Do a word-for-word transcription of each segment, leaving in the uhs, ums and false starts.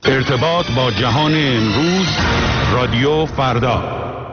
ارتباط با جهان امروز، رادیو فردا.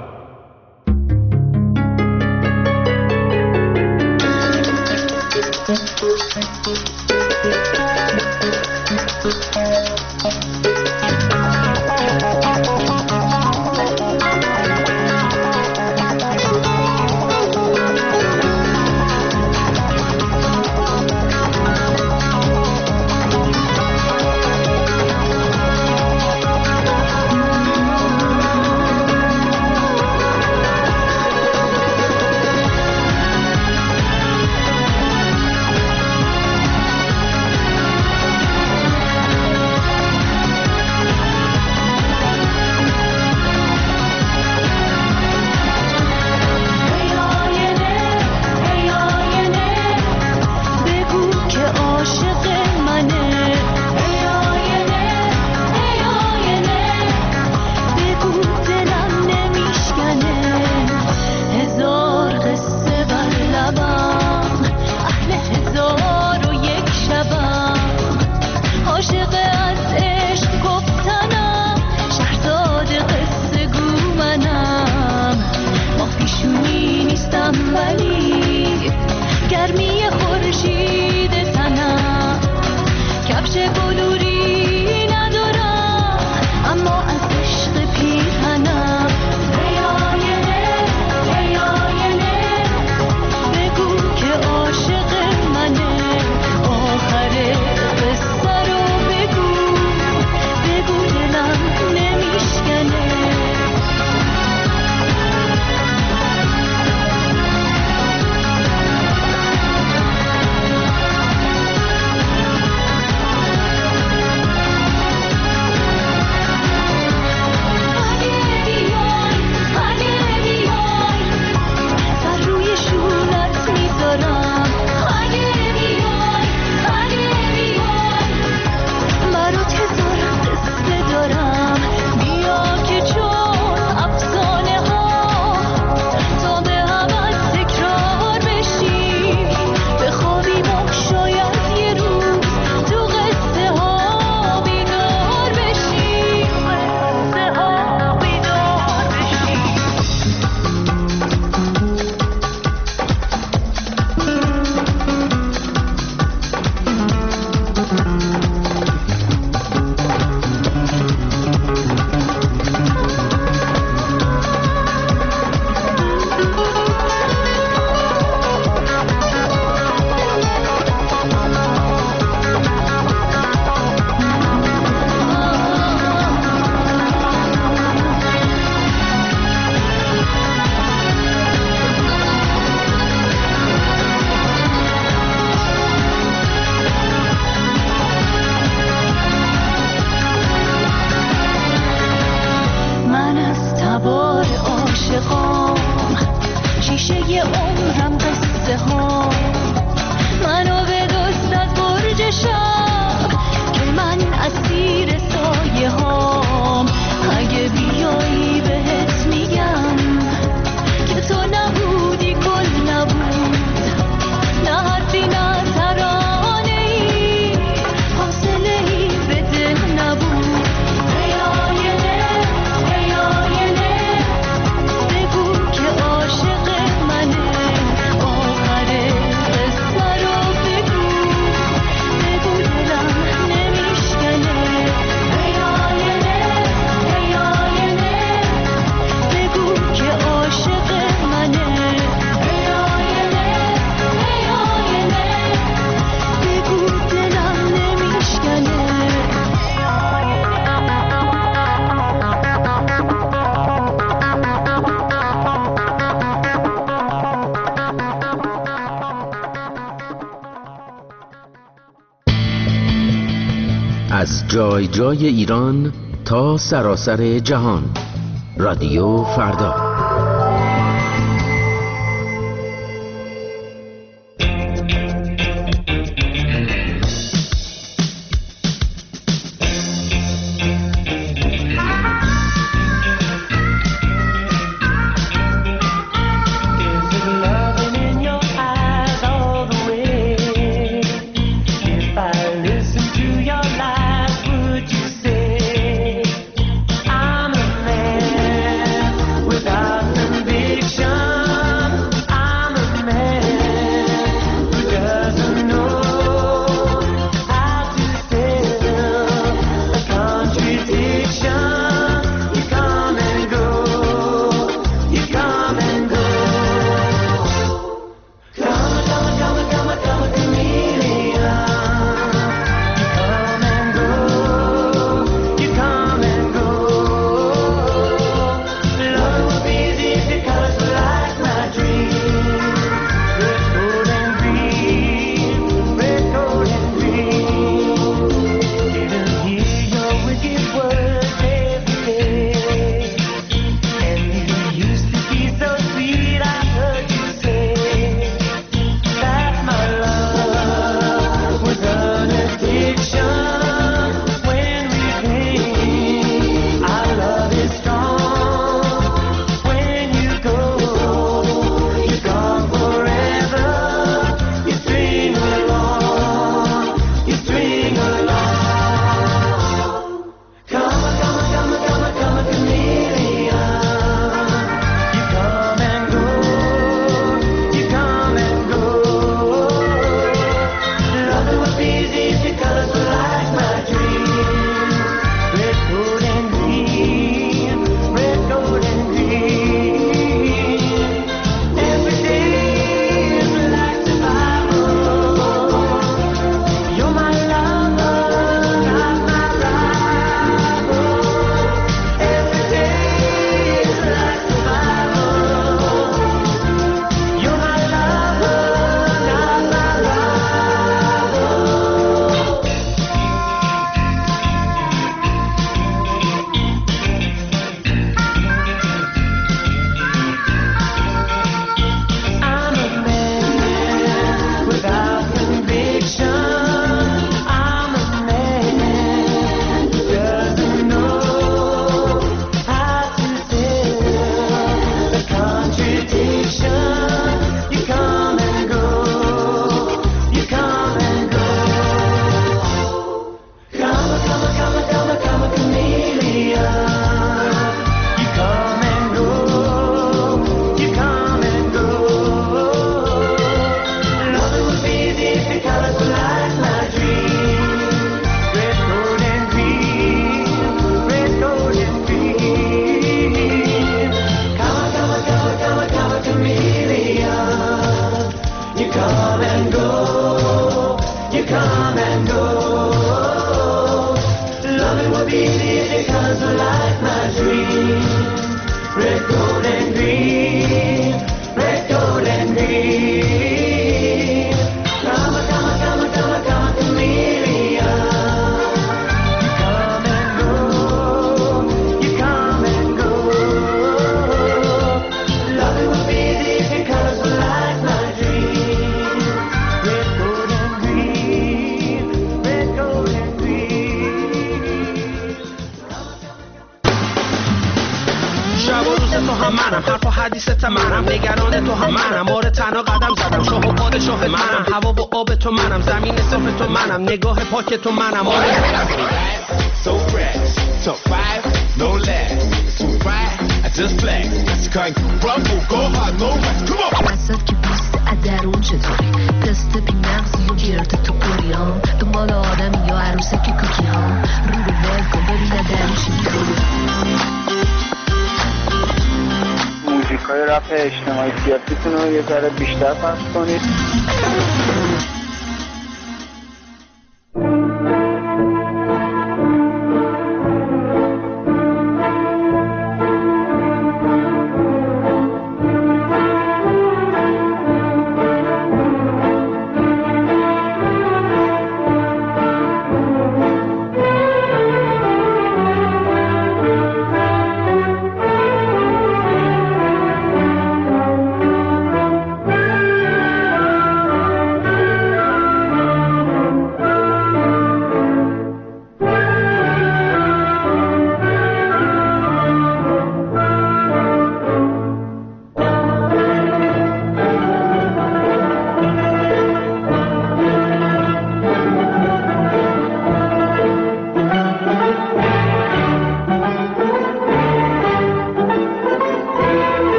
از جای جای ایران تا سراسر جهان، رادیو فردا. Say will be there because I like my dream. Red, gold, and green. Red, gold, and green. Come, come, come, come, come, chameleon. You come and go. You come and go. Love will be there because I like my dream. Red, gold, and green. Red, gold, and green. شب و روز تو هم منم، حرف و حدیثت منم، نگران تو هم منم، مورد تنها قدم زدم، شاه و پادشاه منم، هوا و آب تو منم، زمین صاف تو منم، نگاه پاک تو منم. So fresh, top five, no less. Too fine, I just flex. That's kind of rumble, go hard, no rest. Come on. وسط که بیست درون چطوری دست بی مغزی و گرد تو کوری ها دنبال آدم یا عروسک کوکی ها رو رو ول کن ببینه درون چی میکنی. موزیکای رپ اجتماعی سیاسیتون رو یه ذره بیشتر پخش کنید.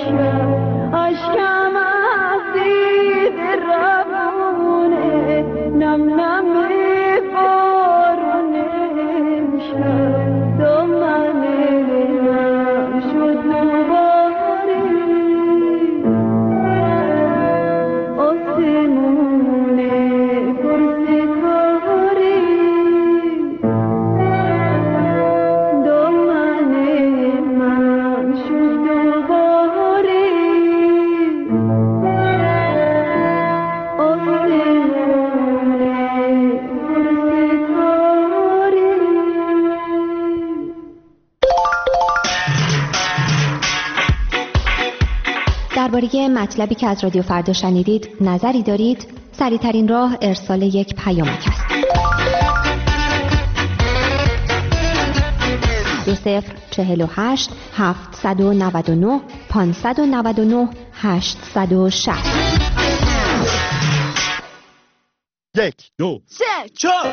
درباره مطلبی که از رادیو فردا شنیدید نظری دارید؟ سریع‌ترین راه ارسال یک پیامک است. دو صفر چهل و هشت هفتصد و نود و نه پانصد و نود و نه هشتصد و شصت. یک دو سه چهار.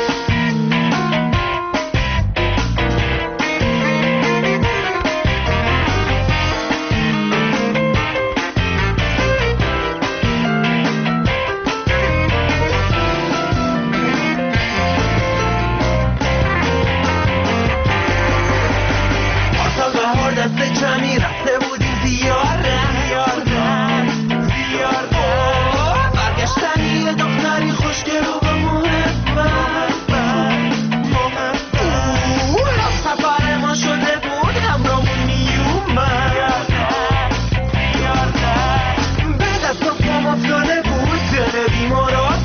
کمی رفته بودیم زیارت زیارت زیارت برگشتن یه دختری خوشگل و با محبت محبت سفر ما شده بود همراهمون میومد به دست و پام افتاده بود دل بیمارات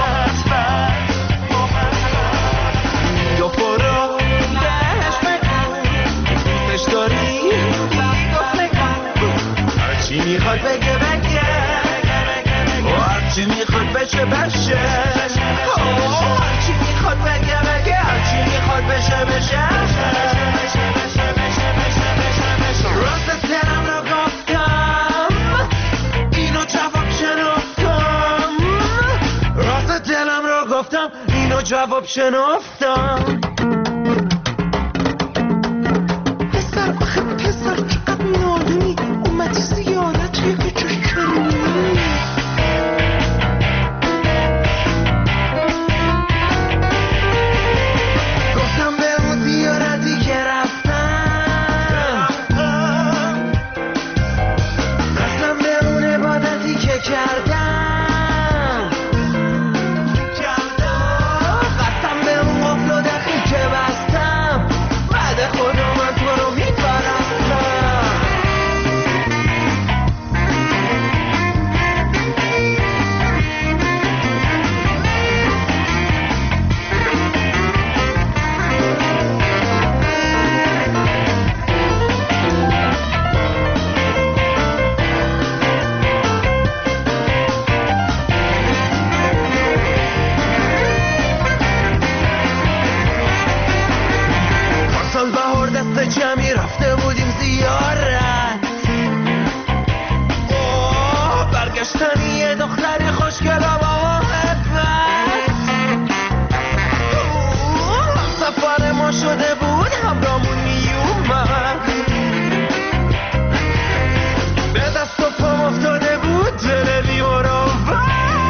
دو فرا بهش بگو دوستش داری هرچی میخواد بگه بگه هرچی میخواد بشه بشه هرچی میخواد بگه بگه هرچی میخواد بشه بشه راست دلم رو گفتم اینو جواب شنفتم راست دلم رو گفتم اینو جواب شنفتم پسر آخه پسر چقدر نادونی اومدی زیارت یه کچه کرونی گفتم به اون زیارتی که رفتم قسم به اون عبادتی که کردم قسم به اون قفل و دخیل که بستم بعد خدا من تو رو میپرستم پارسال بهار دست جمعی رفته بودیم زیارت اوه برگشتن یه دختری خوشگل و با محبت اوه سفر ما شده بود همراهمون میومد به دست و پام افتاده بود دل بیمارآور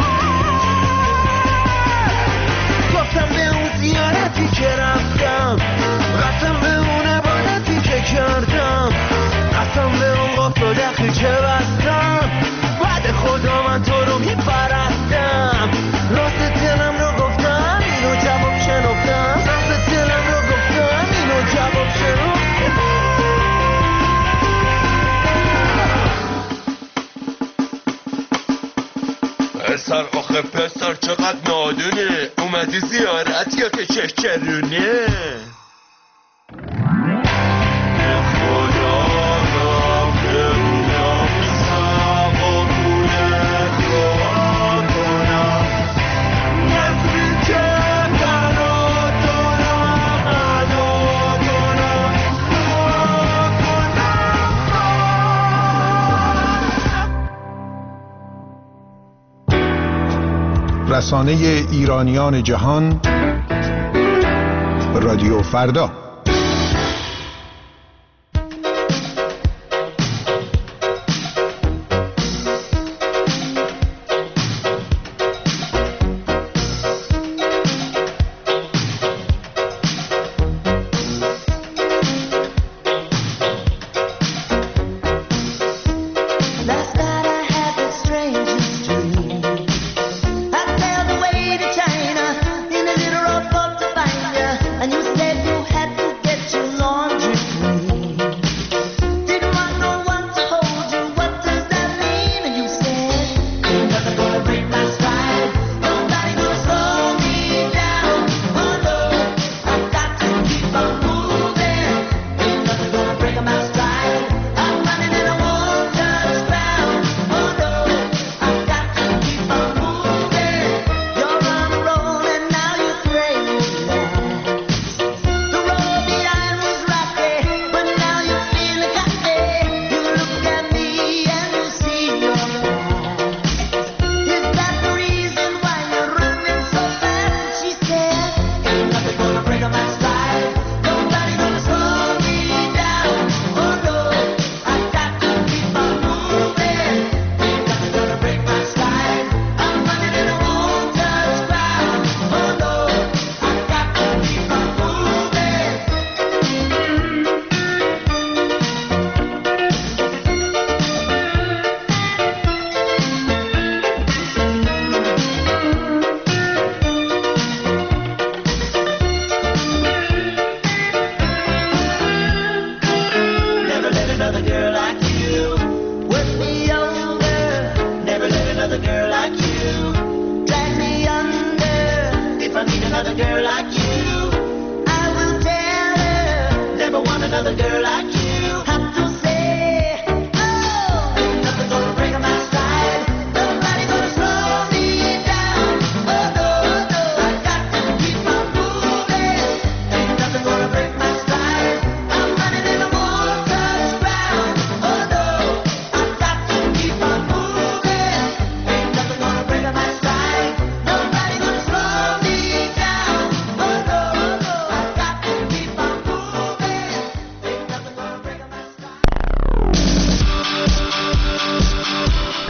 گفتم به اون زیارتی که رفتم قسم به اون عبادتی که کردم قسم به اون قفل و دخیل که بستم بعد خدا من تو رو میپرستم راست دلم رو گفتم اینو جواب شنفتم راست دلم رو گفتم اینو جواب شنفتم پسر آخه پسر چقدر نادونه اومدی زیارت یا که چهچرونه رسانه ایرانیان جهان رادیو فردا.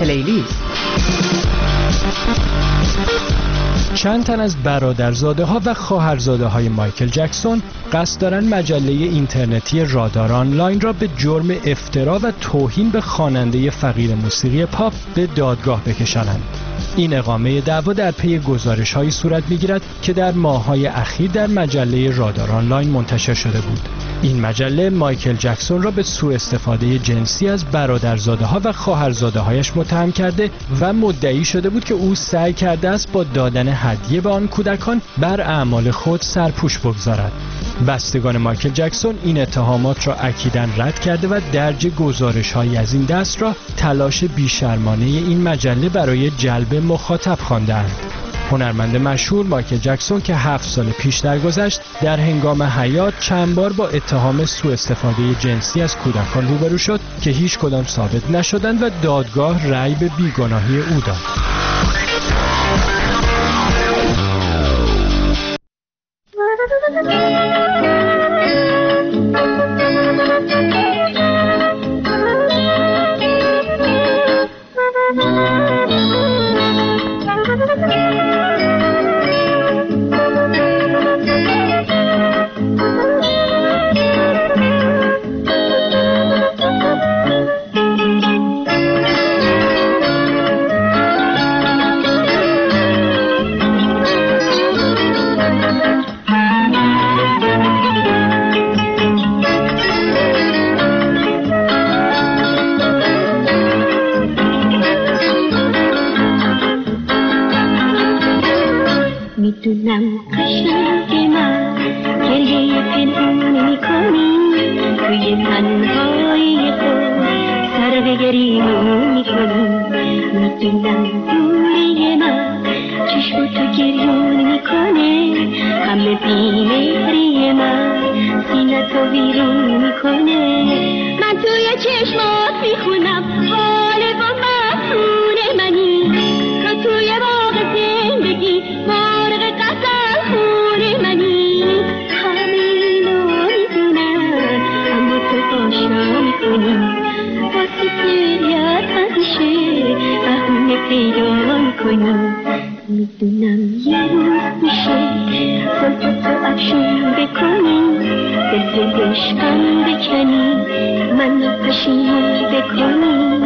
پلیلیست. چند تن از برادرزاده ها و خواهرزاده های مایکل جکسون قصد دارن مجله اینترنتی رادار آنلاین را به جرم افترا و توهین به خواننده فقیر موسیقی پاپ به دادگاه بکشانند. این اقامه دعوا در پی گزارش‌هایی صورت می‌گیرد که در ماه‌های اخیر در مجله رادار آنلاین منتشر شده بود. این مجله مایکل جکسون را به سوء استفاده جنسی از برادرزاده‌ها و خواهرزاده‌هایش متهم کرده و مدعی شده بود که او سعی کرده است با دادن هدیه به آن کودکان بر اعمال خود سرپوش بگذارد. بستگان مایکل جکسون این اتهامات را اکیداً رد کرده و درج گزارش‌هایی از این دست را تلاش بیشرمانه این مجله برای جلب مخاطب خواندند. هنرمند مشهور مایکل جکسون که هفت سال پیش درگذشت در هنگام حیات چند بار با اتهام سوء استفاده جنسی از کودکان روبرو شد که هیچ کدام ثابت نشدند و دادگاه رأی به بیگناهی او داد. میدونم قشنگ من گریه پنهون میکنی توی تنهایی خود سر به گریمون میکنی. میدونم دوری من چشم تو گریون میکنه همه بیمهری من سینه تو بیرون میکنه. من توی چشمات میخونم حال با مفتون منی تو توی باغ زندگی مارغ قسم خون منی. همینو میدونم اما تو آشنا میکنی واسه گریت همیشه بهونه پیدا میکنی. میدونم یه روز میشه زلف تو افشون بکنی دل عشقم بکنی منو پشیمون بکنی.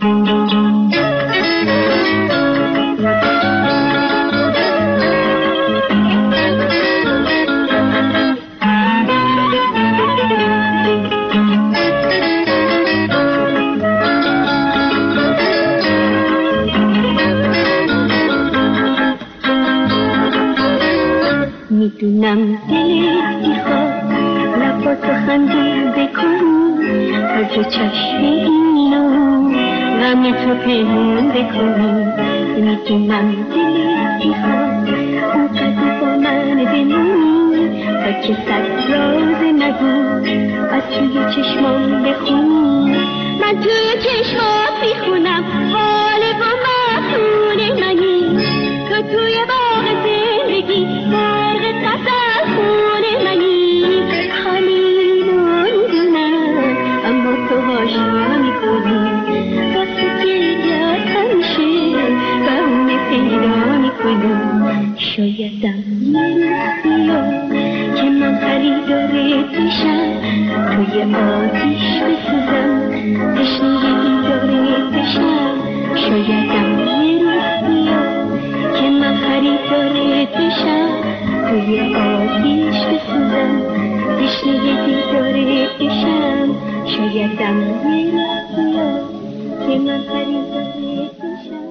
میدونم دلت میخواد لباتو خندون بکنی از رو چشم اینو غم تو پنهون بکنی. میدونم دلت میخواد اونقدر با من بمونی تا که صد راز نگو از توی چشمام بخونی. من توی چشمات میخونم حال با مفتون منی تو توی باغ زندگی مرغ قسم خون منی. همینو میدونم اما تو هاشا میکنی واسه گریت همیشه بهونه پیدا میکنی. شایدم یه روز بیا که من خریدارت بشم توی آتیش بسوزم تشنه دیدارت بشم. شایدم یه روز بیا که من خریدارت بشم توی آتیش بسوزم تشنه دیدارت بشم. شایدم یه روز بیا که من خریدارت بشم.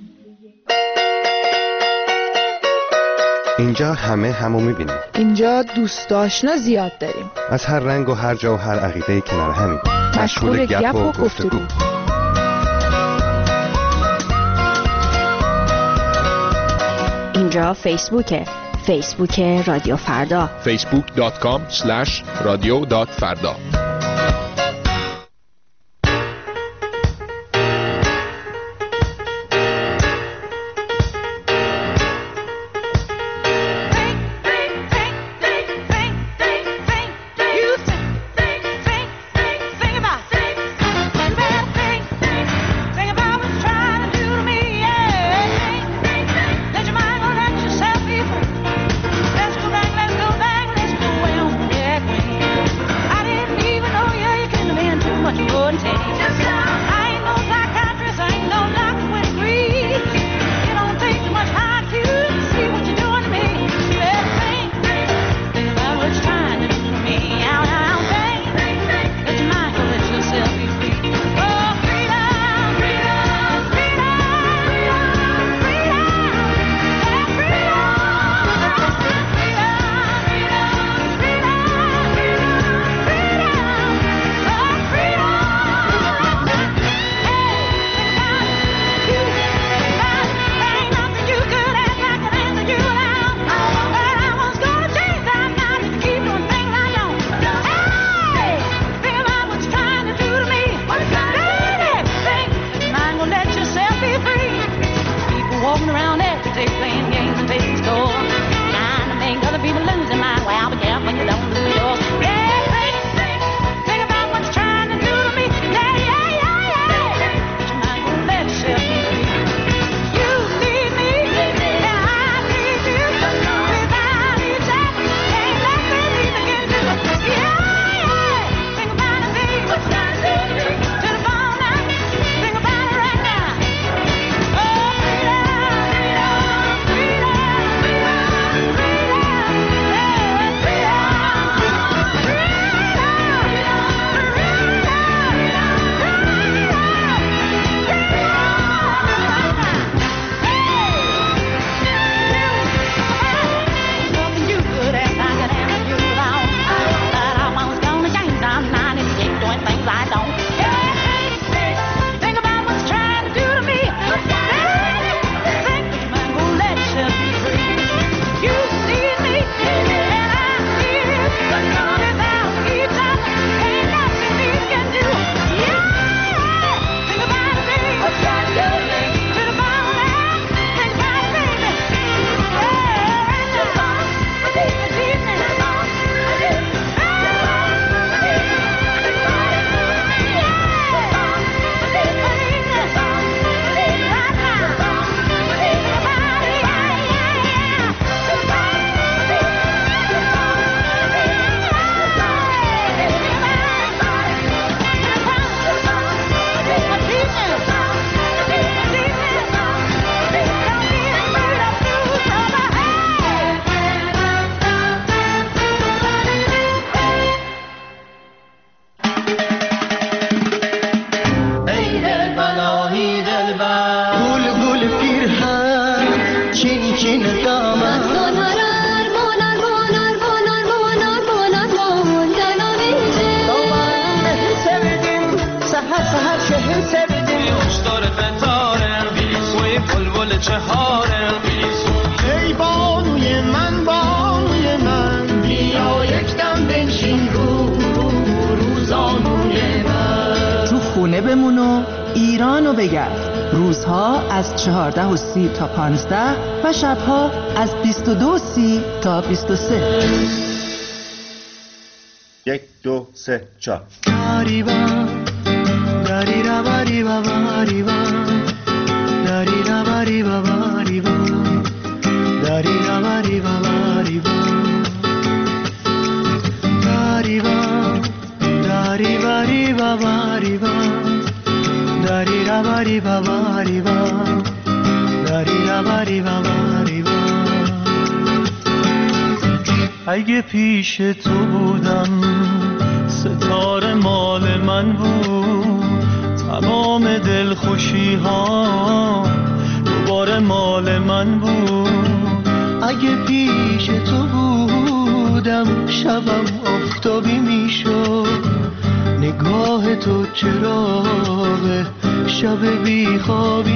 اینجا همه همو میبینیم. اینجا دوست آشنا زیاد داریم. از هر رنگ و هر جا و هر عقیده کنار همین. مشغول گپ و گفتگو. اینجا فیسبوکه. فیسبوک رادیو فردا. فیسبوک دات کام اسلش رادیو دات فردا. Trying چهار قیزون. ای بانوی من بانوی من بیا یک دم بنشین رو روزانوی من. تو خونه بمون و ایرانو بگرد. روزها از چهارده و سی تا پانزده و شبها از بیست و دو و سی تا بیست و سه. یک دو سه چهار. داریبا داریرا باریبا باریبا داریرا باریبا باریبا داریرا باریبا باریبا داریبا داری باریبا باریبا داریرا باریبا باریبا داریرا باریبا باریبا. اگه پیش تو بودم ستاره مال من بود، تمام دلخوشی ها دوباره مال من بود. اگه پیش تو بودم شبم آفتابی میشد، نگاه تو چراغ شب بیخوابی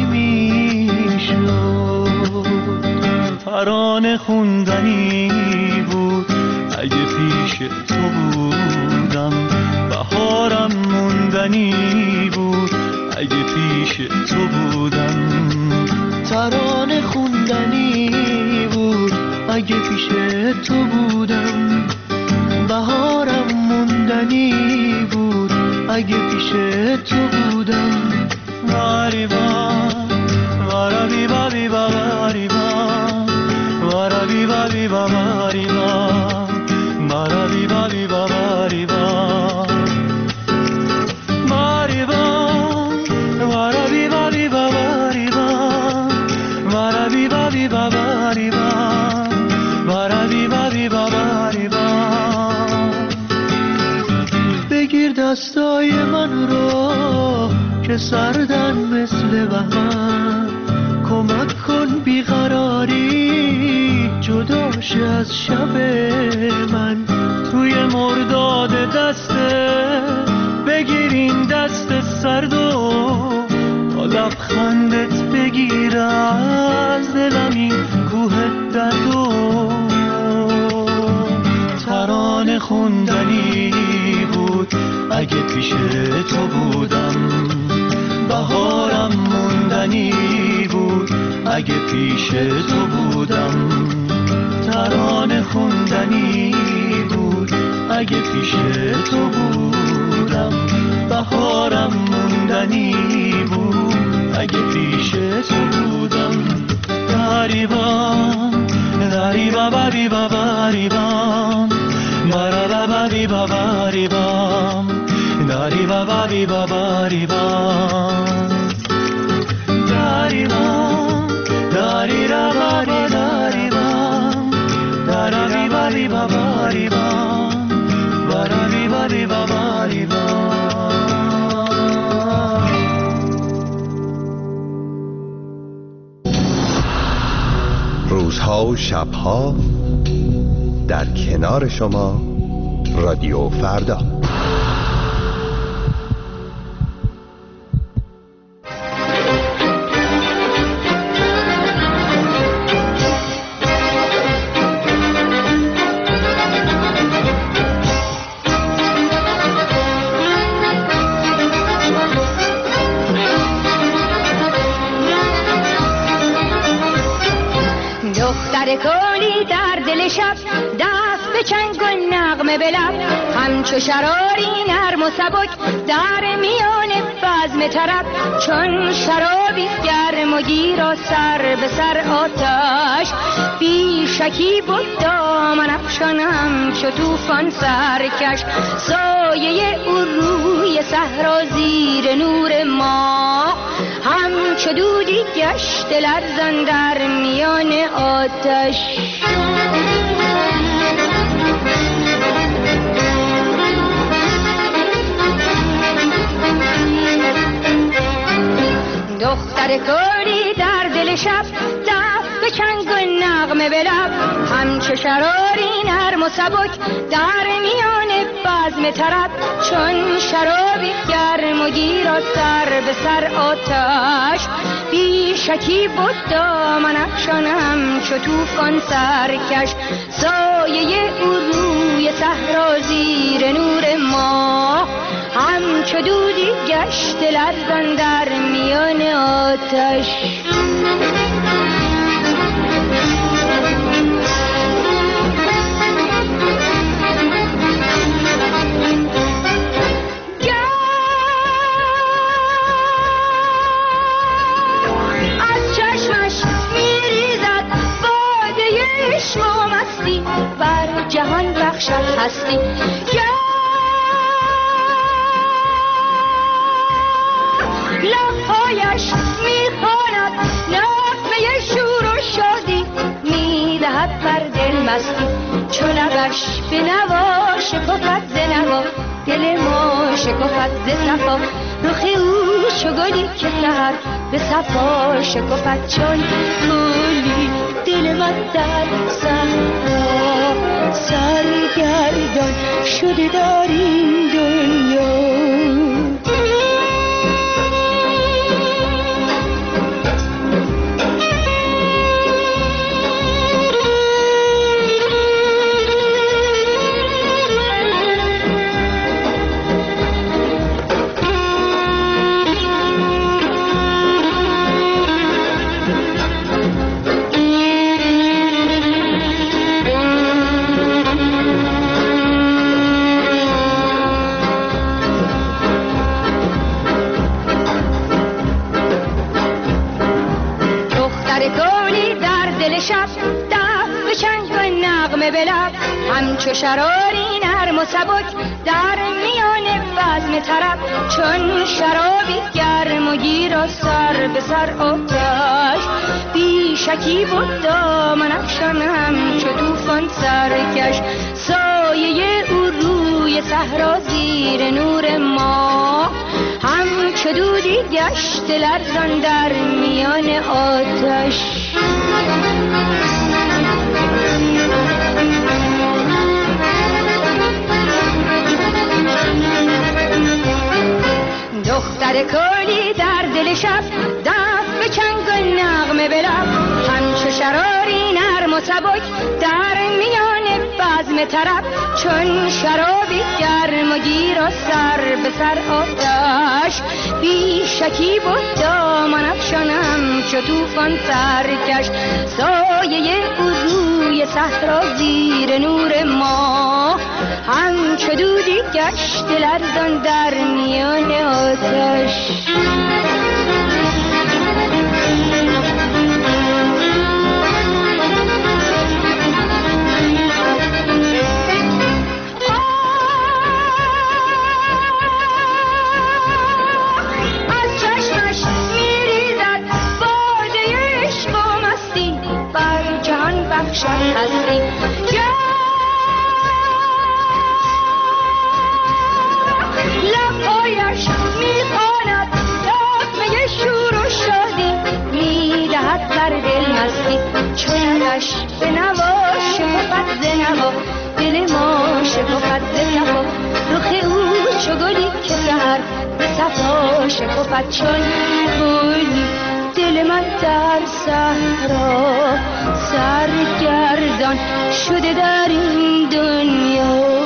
میشد. ترانه خوندنی بود اگه پیش تو بودم، بهارم موندنی بود اگه پیش تو بودم. ترانه خوندنی بود اگه پیش تو بودم، بهارم موندنی بود اگه پیش تو بودم. واریبا وارابی بابی باریبا وارابی بابی باریبا وارابی بابی باریبا باریبا وارابی بابی باریبا وارابی بابی باریبا وارابی بابی باریبا. بگیر دستای من رو که سردن مثل بهمن، کمک کن بیقراری جداش از شب من. توی مرداد دسته بگیر این دست سرد و با لبخندت بگیر از دلم این کوه درد و. ترانه خوندنی بود اگه پیش تو بودم، بهارم موندنی بود اگه پیش تو بودم. ترانه خوندنی بود اگه پیش تو بودم، بهارم موندنی بود اگه پیش تو بودم. داریبا داریبا باریبا باریبا مرا باریبا باریبا داریبا باریبا باریبا داریبا داریرا باری داریبا دارابی باریبا باریبا بارابی باریبا باریبا. روزها و شبها در کنار شما رادیو فردا. دختر کلی در دل شب دست به چنگ و نغمه به لب، همچو شراری نرم و سبک در میان بزم طرب. چون شرابی گرم و گیر و سر به سر آتش، بی شکی بود دامن افشانم چو طوفان سرکش. سایه او روی صحرا زیر نور ماه، همچو دودی گشت لرزان در میان آتش. دختر کلی در دل شب دست به چنگ و نغمه به لب، همچو شراری نرم و سبک در میان بزم طرب. چون شرابی گرم و گیر و سر به سر آتش، بی شکی بود دامن افشانم چو طوفان سرکش سایه او روی صحرا زیر نور ما همچو دودی گشت لرزان در میان آتش از چشمش میریزد باده عشق و مستی بر جهان بخشد هستی لبهایش میخواند نغمه شور و شادی میدهد بر دل مستی چو لبش به نوا شکفت ز نوا دل ما شکفت ز صفا رخ او چو گلی که سحر به صفا شکفت چون گلی دل من در صحرا سرگردان شده در این دنیا همچو شراری نرم و سبک در میان بزم طرب چون شرابی گرم و گیر و سر به سر آتش بی شکی بود دامن افشانم چو طوفان سرکش سایه او روی صحرا زیر نور ما همچو دودی گشت لرزان در میان آتش دختر کلی در دل شب دست به چنگ و نغمه به لب همچو شراری نرم و سبک در میان بزم طرب چون شرابی گرم و گیر و سر به سر آتش بی شکی بود دامن افشانم چو طوفان سرکش سایه او روی صحرا زیر نور ما همچو دودی گشت لرزان در میان آتش از چشمش میریزد باده عشق و مستی بر جهان بخشد هستی لبهایش میخواند نغمه شور و شادی میدهد بر دل مستی چونش به نوا شکفت ز نوا دل ما شکفت ز صفا رخ او چو گلی که سحر به صفا شکفت چون گلی دل من در صحرا سرگردان شده در این دنیا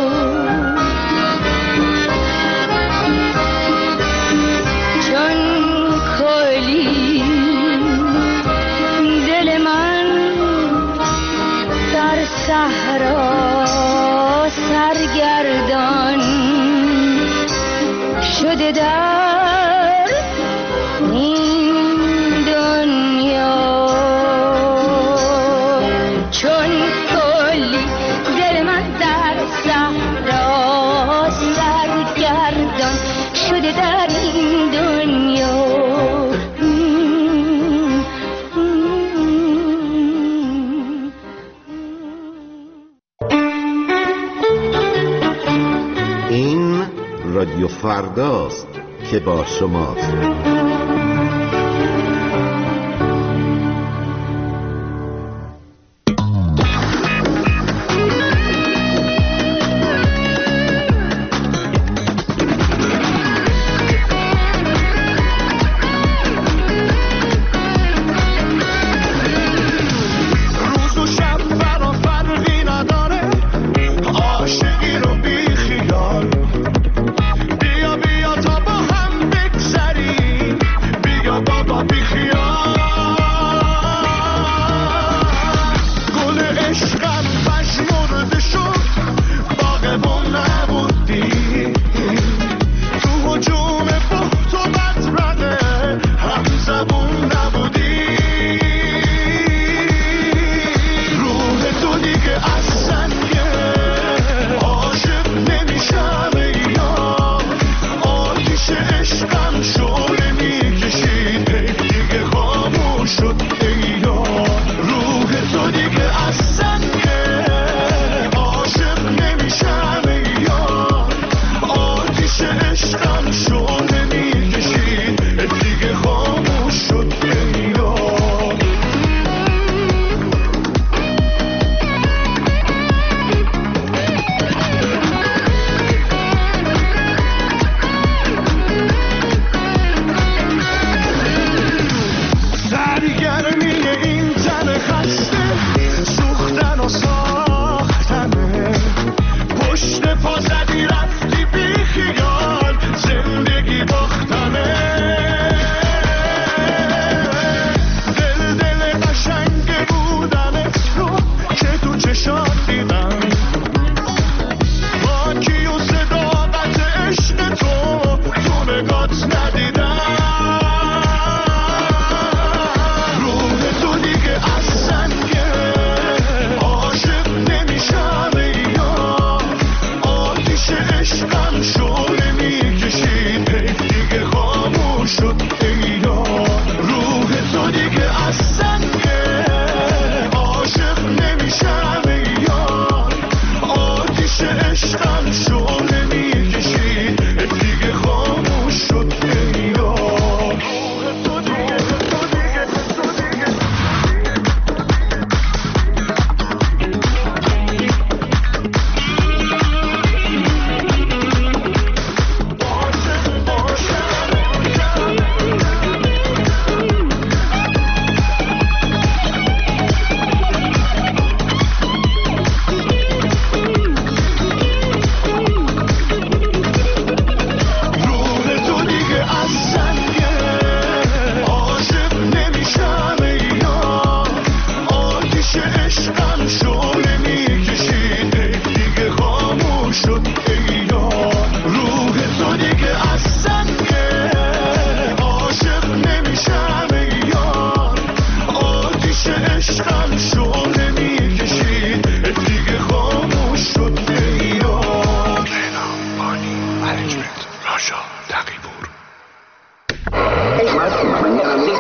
صحرا سرگردان شده در این دنیا چون کلی دل من در صحرا سرگردان شده در این دنیا رادیو فرداست که با شماست.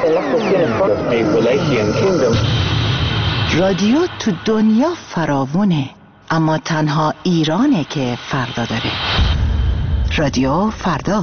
رادیو تو دنیا فراوونه، اما تنها ایرانه که فردا داره. رادیو فردا.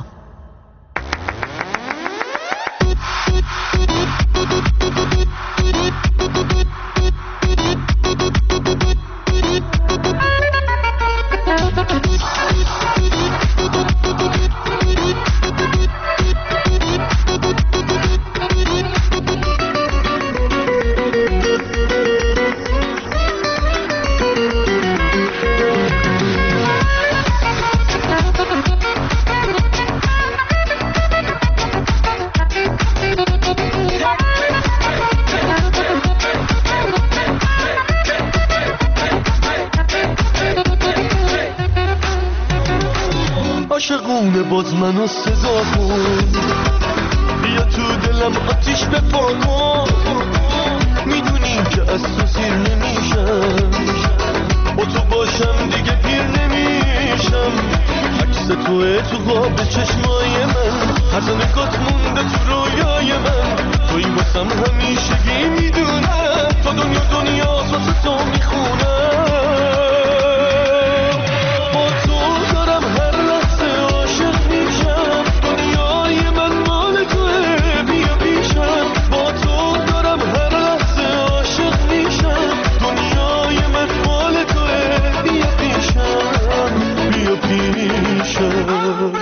عاشقونه باز منو سزا کن، بیا تو دلم آتیش بپا کن. میدونی که از تو سیر نمیشم، با تو باشم دیگه پیر نمیشم. عکس توه تو خواب چشمای من، هر نگات مونده تو رویای من. توی واسم همیشگی میدونم، تا دنیا دنیا واسه تو میخونم. با تو دارم هر لحظه عاشق میشم، دنیای من مال توه بیا پیشم. با تو دارم هر لحظه عاشق میشم، دنیای من مال توه بیا پیشم، بیا پیشم.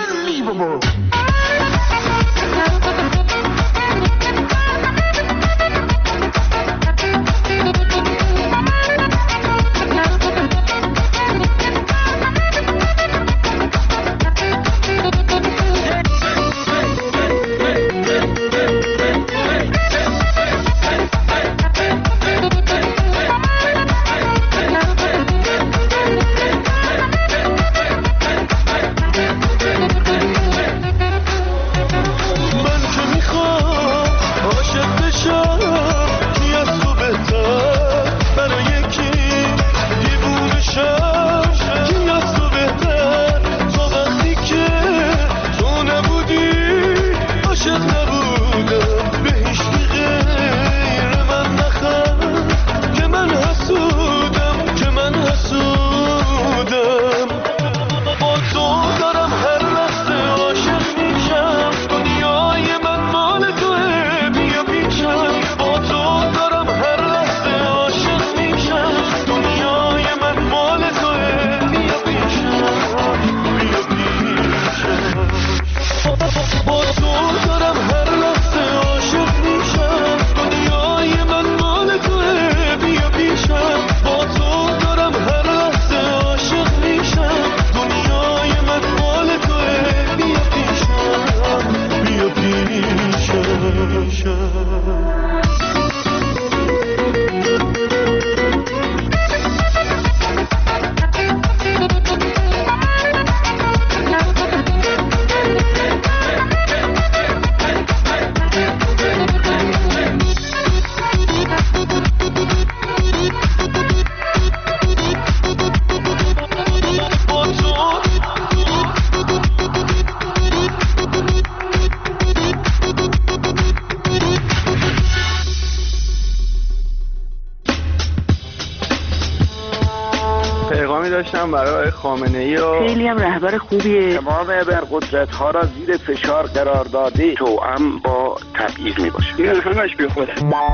داشتم برای خامنه‌ای و خیلی هم رهبر خوبیه. تمام ابرقدرت‌ها را زیر فشار قرار داده، توأم با تبعیض میباشه. این همش بیخوده.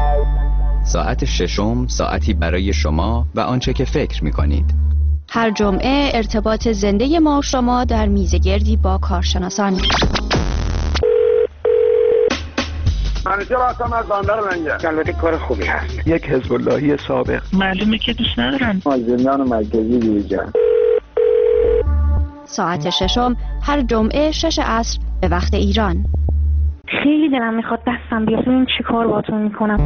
ساعت ششم ساعتی برای شما و آنچه که فکر می‌کنید. هر جمعه ارتباط زنده ما و شما در میزگردی با کارشناسان. منیجر هستم از بندر منجر. البته کار خوبی هست. یک حزب اللهی سابق. معلومه که دوست ندارن. مازندران مرکزی دیجان. ساعت ششم هر جمعه شش عصر به وقت ایران. خیلی دلم میخواد دستم بیاد ببینم چی کار باهاتون میکنم.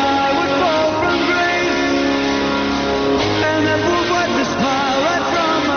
From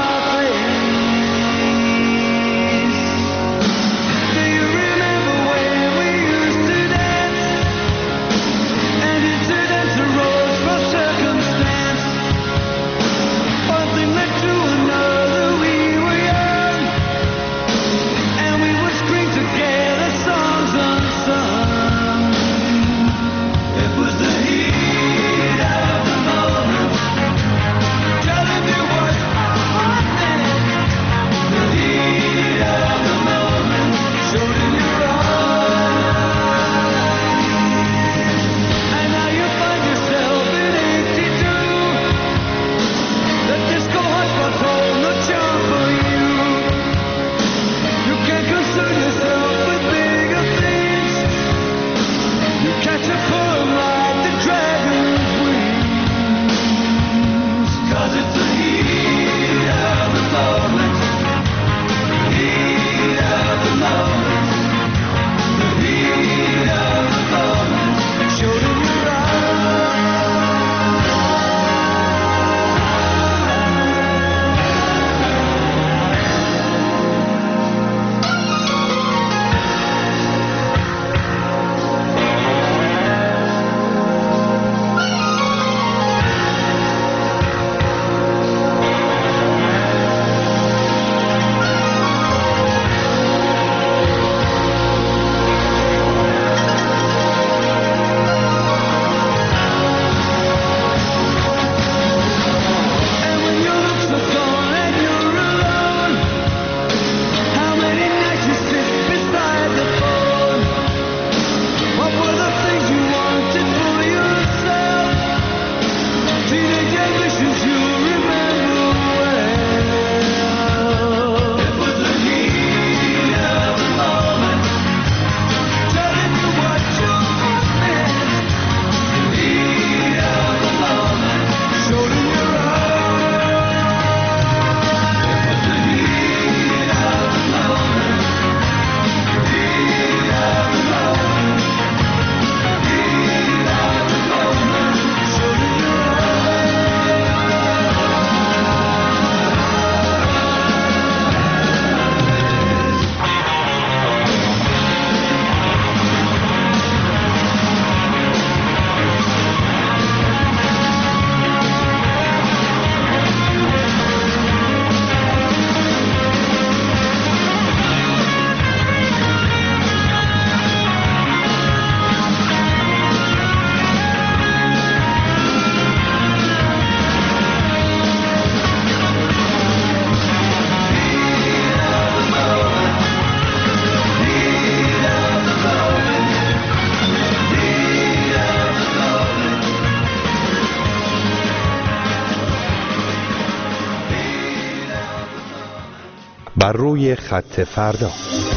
بر روی خط فردا.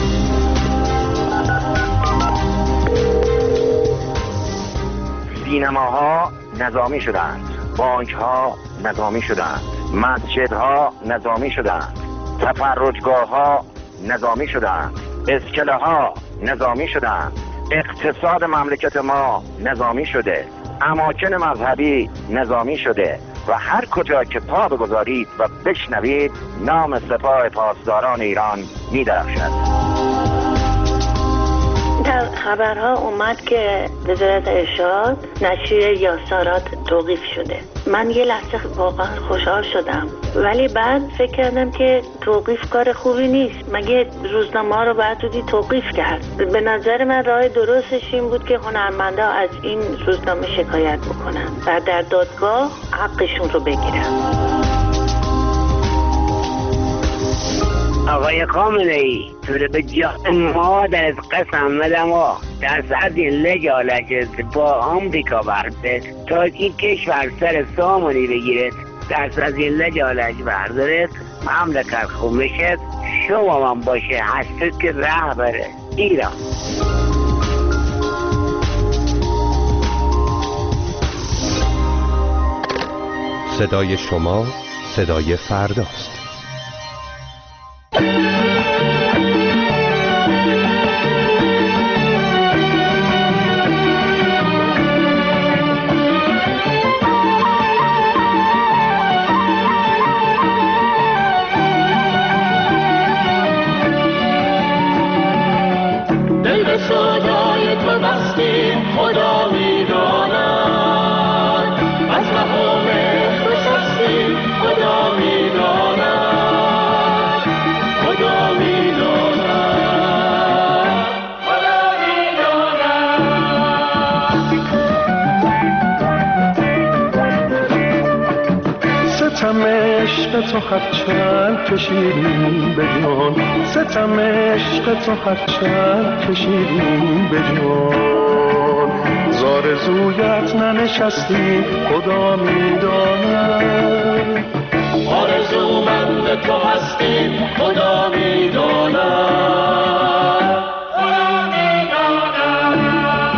سینماها نظامی شدند، بانکها نظامی شدند، مسجدها نظامی شدند، تفرجگاهها نظامی شدند، اسکله ها نظامی شدند، اقتصاد مملکت ما نظامی شده، اماکن مذهبی نظامی شده و هر کجا که پا بگذارید و بشنوید نام سپاه پاسداران ایران می درخشد. در خبرها اومد که وزارت ارشاد نشریه یاسارات توقیف شده. من یه لحظه واقعا خوشحال شدم، ولی بعد فکر کردم که توقیف کار خوبی نیست. مگه روزنامه ها رو باید دودی توقیف کرد؟ به نظر من راه درستش این بود که هنرمندا از این روزنامه شکایت بکنن و در دادگاه حقشون رو بگیرن. آقای خامنه‌ای تو رو به جان مادر از قسم بدم و در ساعت این لجالت با آمریکا برده تا این کشور سر سامانی بگیرد، در ساعت این لجالت بردارد مملکت خوب میشد، شما من باشه هستید که رهبر ایران. صدای شما صدای فرداست. دل به صدای تو بستیم خدا میداند، از مقام خوش هستیم خدا میداند، خدا میداند، خدا میداند. ستم عشق تو هرچند کشیدیم به جان، ستم عشق تو هرچند کشیدیم به جان، زارزویت ننشستیم خدا میداند، آرزومند تو هستیم خدا میداند، خدا میداند.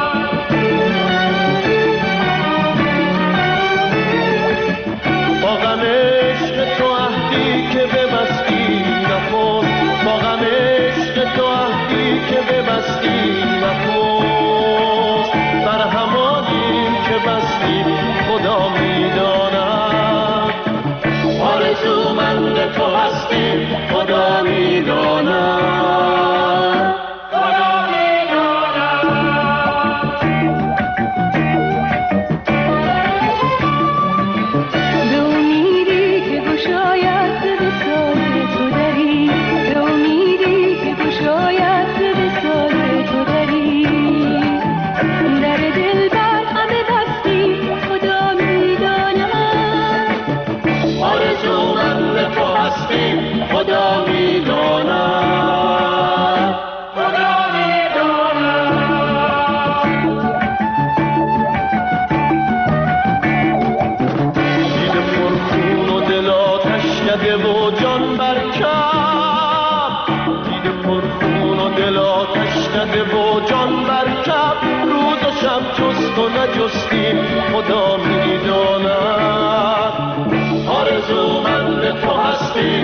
با غم عشق تو عهدی که ببستی نکن، با غم عشق تو عهدی که ببستی نکن، بر همانیم که بستی خدا میداند، آرزومند تو هستیم خدا میداند، خدا میداند. به امیدی که گشاید به سال تو دری، به امیدی که گشاید به سال تو دری، در دل بر همه بستی خدا میداند، آرزومند تو هستیم خدا میداند، خدا میداند. دیده پرخون و دل آتش کده و جان برکب، دیده پرخون و دل آتش کده و جان برکب، روز و شب جست و نجستیم خدا میداند، آرزومند تو هستیم